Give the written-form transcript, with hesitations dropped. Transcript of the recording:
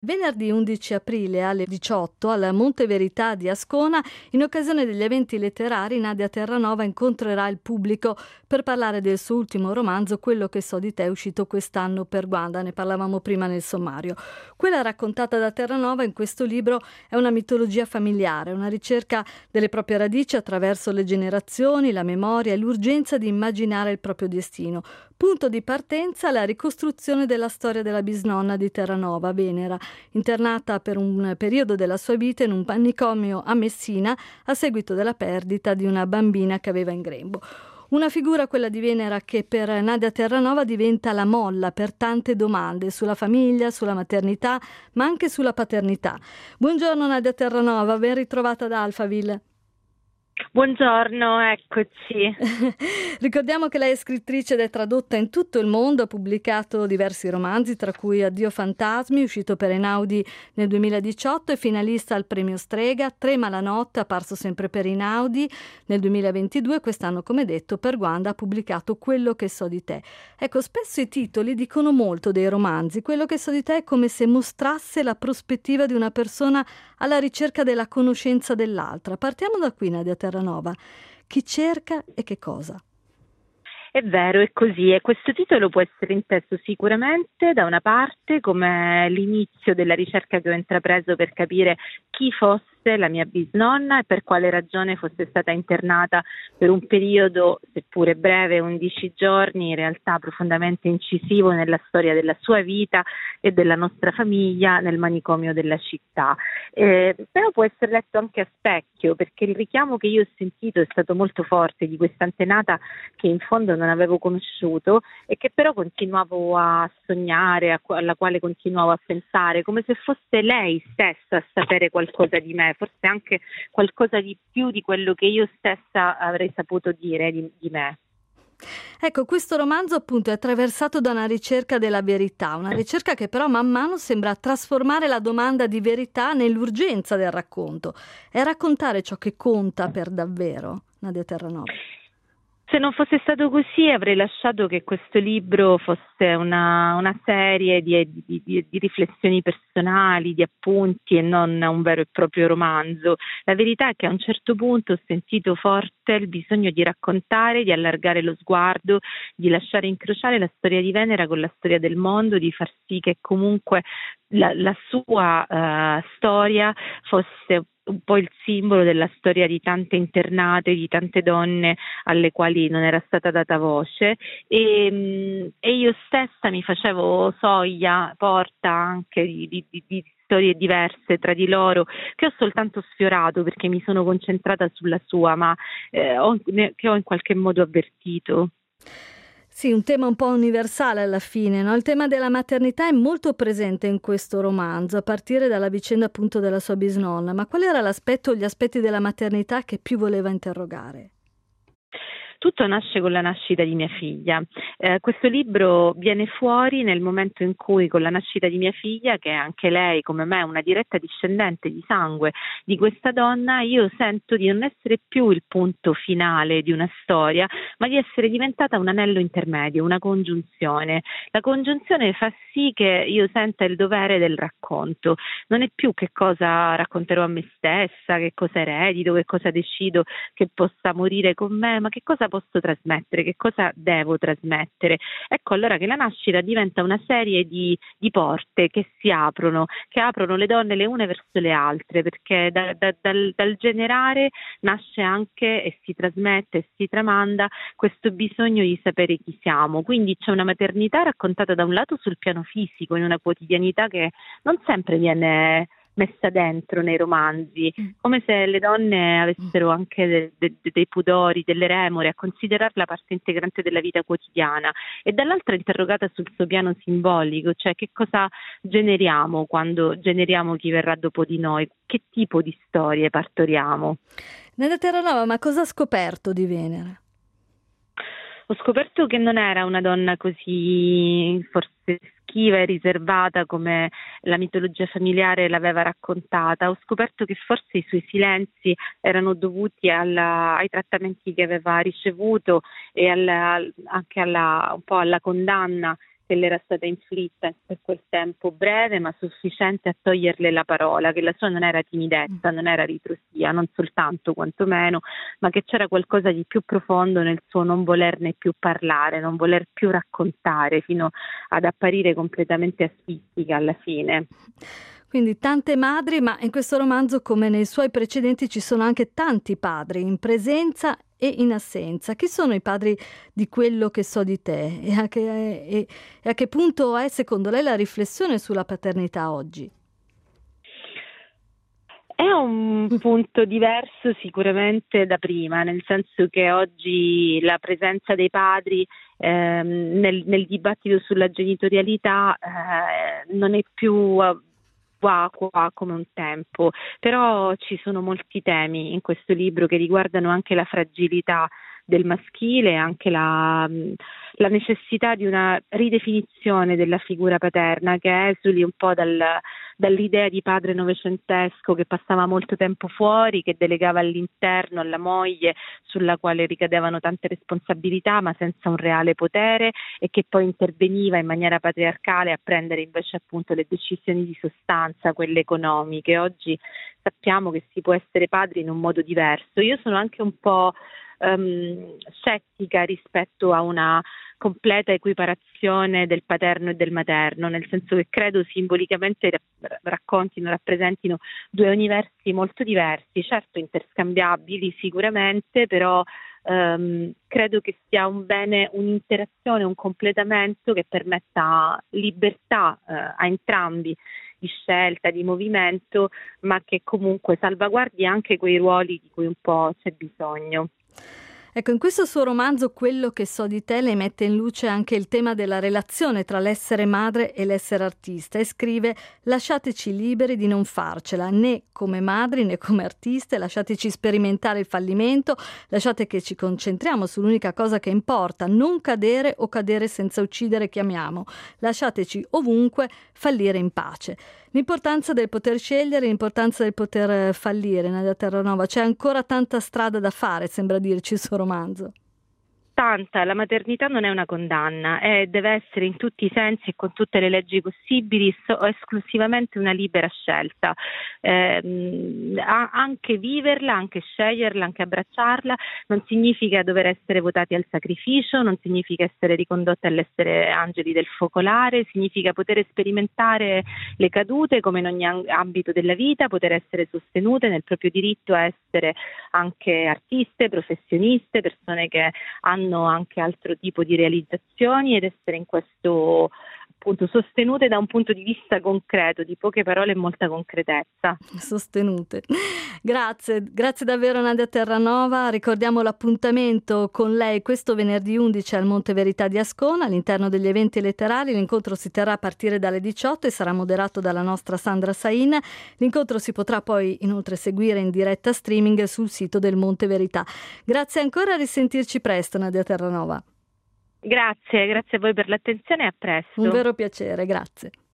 Venerdì 11 aprile alle 18 alla Monte Verità di Ascona, in occasione degli eventi letterari, Nadia Terranova incontrerà il pubblico per parlare del suo ultimo romanzo, Quello che so di te, uscito quest'anno per Guanda. Ne parlavamo prima nel sommario. Quella raccontata da Terranova in questo libro è una mitologia familiare, una ricerca delle proprie radici attraverso le generazioni, la memoria e l'urgenza di immaginare il proprio destino. Punto di partenza la ricostruzione della storia della bisnonna di Terranova, Venera, internata per un periodo della sua vita in un manicomio a Messina a seguito della perdita di una bambina che aveva in grembo. Una figura, quella di Venera, che per Nadia Terranova diventa la molla per tante domande sulla famiglia, sulla maternità, ma anche sulla paternità. Buongiorno Nadia Terranova, ben ritrovata da Alphaville. Buongiorno, eccoci. Ricordiamo che lei è scrittrice ed è tradotta in tutto il mondo, ha pubblicato diversi romanzi, tra cui Addio fantasmi, uscito per Einaudi nel 2018, e finalista al premio Strega, Trema la notte, apparso sempre per Einaudi nel 2022, quest'anno, come detto, per Guanda ha pubblicato Quello che so di te. Ecco, spesso i titoli dicono molto dei romanzi. Quello che so di te è come se mostrasse la prospettiva di una persona alla ricerca della conoscenza dell'altra. Partiamo da qui, Nadia Terranova. Chi cerca e che cosa? È vero, è così, e questo titolo può essere inteso sicuramente da una parte come l'inizio della ricerca che ho intrapreso per capire chi fosse la mia bisnonna e per quale ragione fosse stata internata per un periodo, seppure breve, 11 giorni, in realtà profondamente incisivo nella storia della sua vita e della nostra famiglia nel manicomio della città. Però può essere letto anche a specchio, perché il richiamo che io ho sentito è stato molto forte di questa antenata che in fondo non avevo conosciuto e che però continuavo a sognare, alla quale continuavo a pensare, come se fosse lei stessa a sapere qualcosa di me, forse anche qualcosa di più di quello che io stessa avrei saputo dire di me. Ecco, questo romanzo appunto è attraversato da una ricerca della verità, una ricerca che però man mano sembra trasformare la domanda di verità nell'urgenza del racconto. È raccontare ciò che conta per davvero, Nadia Terranova. Se non fosse stato così avrei lasciato che questo libro fosse una serie di riflessioni personali, di appunti e non un vero e proprio romanzo. La verità è che a un certo punto ho sentito forte il bisogno di raccontare, di allargare lo sguardo, di lasciare incrociare la storia di Venera con la storia del mondo, di far sì che comunque la sua storia fosse un po' il simbolo della storia di tante internate, di tante donne alle quali non era stata data voce e io stessa mi facevo soglia, porta anche di storie diverse tra di loro che ho soltanto sfiorato perché mi sono concentrata sulla sua, ma che ho in qualche modo avvertito. Sì, un tema un po' universale alla fine, no? Il tema della maternità è molto presente in questo romanzo, a partire dalla vicenda appunto della sua bisnonna. Ma qual era l'aspetto o gli aspetti della maternità che più voleva interrogare? Tutto nasce con la nascita di mia figlia. Questo libro viene fuori nel momento in cui, con la nascita di mia figlia, che è anche lei, come me, una diretta discendente di sangue di questa donna, io sento di non essere più il punto finale di una storia, ma di essere diventata un anello intermedio, una congiunzione. La congiunzione fa sì che io senta il dovere del racconto. Non è più che cosa racconterò a me stessa, che cosa eredito, che cosa decido che possa morire con me, ma che cosa posso trasmettere, che cosa devo trasmettere. Ecco allora che la nascita diventa una serie di porte che si aprono, che aprono le donne le une verso le altre, perché dal generare nasce anche e si trasmette e si tramanda questo bisogno di sapere chi siamo. Quindi c'è una maternità raccontata da un lato sul piano fisico, in una quotidianità che non sempre viene messa dentro nei romanzi, come se le donne avessero anche dei pudori, delle remore a considerarla parte integrante della vita quotidiana, e dall'altra interrogata sul suo piano simbolico, cioè che cosa generiamo quando generiamo chi verrà dopo di noi, che tipo di storie partoriamo. Nadia Terranova, ma cosa ha scoperto di Venera? Ho scoperto che non era una donna così forse schiva e riservata come la mitologia familiare l'aveva raccontata. Ho scoperto che forse i suoi silenzi erano dovuti ai trattamenti che aveva ricevuto e anche un po' alla condanna che le era stata inflitta per quel tempo breve, ma sufficiente a toglierle la parola, che la sua non era timidezza, non era ritrosia, non soltanto quantomeno, ma che c'era qualcosa di più profondo nel suo non volerne più parlare, non voler più raccontare, fino ad apparire completamente asfittica alla fine. Quindi tante madri, ma in questo romanzo, come nei suoi precedenti, ci sono anche tanti padri, in presenza e in assenza. Chi sono i padri di quello che so di te? E a che punto è, secondo lei, la riflessione sulla paternità oggi? È un punto diverso sicuramente da prima, nel senso che oggi la presenza dei padri nel dibattito sulla genitorialità non è più vacua come un tempo, però ci sono molti temi in questo libro che riguardano anche la fragilità del maschile, anche la necessità di una ridefinizione della figura paterna che esuli un po' dall'idea di padre novecentesco che passava molto tempo fuori, che delegava all'interno, alla moglie, sulla quale ricadevano tante responsabilità ma senza un reale potere, e che poi interveniva in maniera patriarcale a prendere invece appunto le decisioni di sostanza, quelle economiche. Oggi sappiamo che si può essere padri in un modo diverso. Io sono anche un po' scettica rispetto a una completa equiparazione del paterno e del materno, nel senso che credo simbolicamente rappresentino due universi molto diversi, certo interscambiabili sicuramente, però credo che sia un bene un'interazione, un completamento che permetta libertà a entrambi di scelta, di movimento, ma che comunque salvaguardi anche quei ruoli di cui un po' c'è bisogno. Ecco, in questo suo romanzo Quello che so di te lei mette in luce anche il tema della relazione tra l'essere madre e l'essere artista e scrive: lasciateci liberi di non farcela, né come madri né come artiste, lasciateci sperimentare il fallimento, lasciate che ci concentriamo sull'unica cosa che importa, non cadere o cadere senza uccidere chi amiamo, lasciateci ovunque fallire in pace. L'importanza del poter scegliere, l'importanza del poter fallire, Nadia Terranova. C'è ancora tanta strada da fare, sembra dirci il suo romanzo. Tanta, la maternità non è una condanna, deve essere in tutti i sensi e con tutte le leggi possibili esclusivamente una libera scelta, anche viverla, anche sceglierla, anche abbracciarla, non significa dover essere votati al sacrificio, non significa essere ricondotte all'essere angeli del focolare, significa poter sperimentare le cadute come in ogni ambito della vita, poter essere sostenute nel proprio diritto a essere anche artiste, professioniste, persone che hanno anche altro tipo di realizzazioni ed essere in questo appunto sostenute da un punto di vista concreto, di poche parole e molta concretezza. Sostenute. Grazie davvero Nadia Terranova. Ricordiamo l'appuntamento con lei questo venerdì 11 al Monte Verità di Ascona, all'interno degli eventi letterari. L'incontro si terrà a partire dalle 18 e sarà moderato dalla nostra Sandra Sain. L'incontro si potrà poi inoltre seguire in diretta streaming sul sito del Monte Verità. Grazie ancora, a risentirci presto Nadia Terranova. Grazie a voi per l'attenzione e a presto. Un vero piacere, grazie.